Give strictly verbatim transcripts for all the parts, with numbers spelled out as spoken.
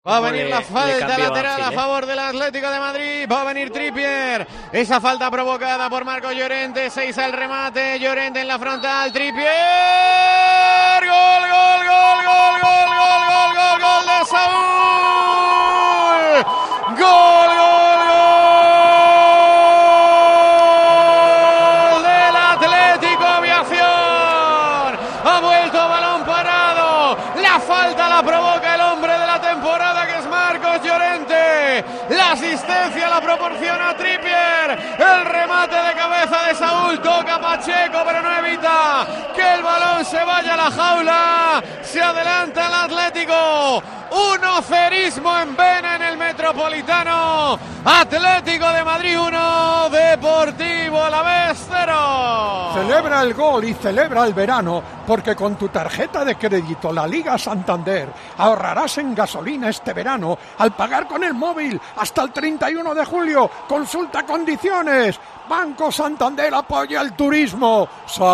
Va a venir le, la falta lateral Ángel, a ¿eh? favor del Atlético de Madrid. Va a venir Trippier. Esa falta provocada por Marcos Llorente. Seis al remate. Llorente en la frontal. Trippier. Gol, gol, gol, gol, gol, gol, gol, gol, gol de Saúl. Gol, gol, gol del Atlético Aviación. Ha vuelto balón parado. La falta la provoca el hombre de la temporada, que es Marcos Llorente. La asistencia la proporciona Trippier. El remate de cabeza de Saúl. Toca Pacheco, pero no evita que el balón se vaya a la jaula. Se adelanta el Atlético. uno cerismo en vena en el Metropolitano. Atlético de Madrid uno, Deportivo Alavés cero. Celebra el gol y celebra el verano, porque con tu tarjeta de crédito La Liga Santander ahorrarás en gasolina este verano al pagar con el móvil hasta el treinta y uno de julio. Consulta condiciones. Banco Santander apoya el turismo.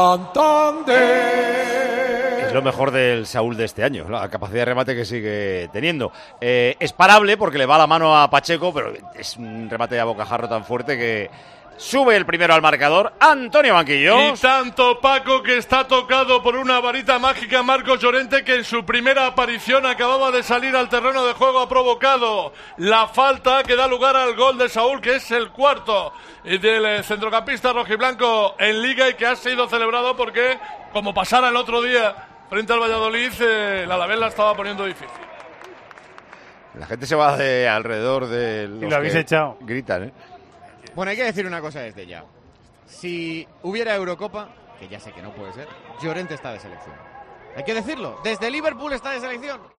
Santander. Es lo mejor del Saúl de este año, la capacidad de remate que sigue teniendo. Eh, es parable porque le va la mano a Pacheco, pero es un remate a bocajarro tan fuerte que sube el primero al marcador. Antonio Banquillos. Y tanto Paco, que está tocado por una varita mágica. Marcos Llorente, que en su primera aparición acababa de salir al terreno de juego, ha provocado la falta que da lugar al gol de Saúl, que es el cuarto del centrocampista rojiblanco en Liga, y que ha sido celebrado porque, como pasara el otro día frente al Valladolid, eh, el Alavés la estaba poniendo difícil. La gente se va de alrededor de los y lo habéis que echado. gritan, ¿eh? Bueno, hay que decir una cosa desde ya. Si hubiera Eurocopa, que ya sé que no puede ser, Llorente está de selección. Hay que decirlo, desde Liverpool está de selección.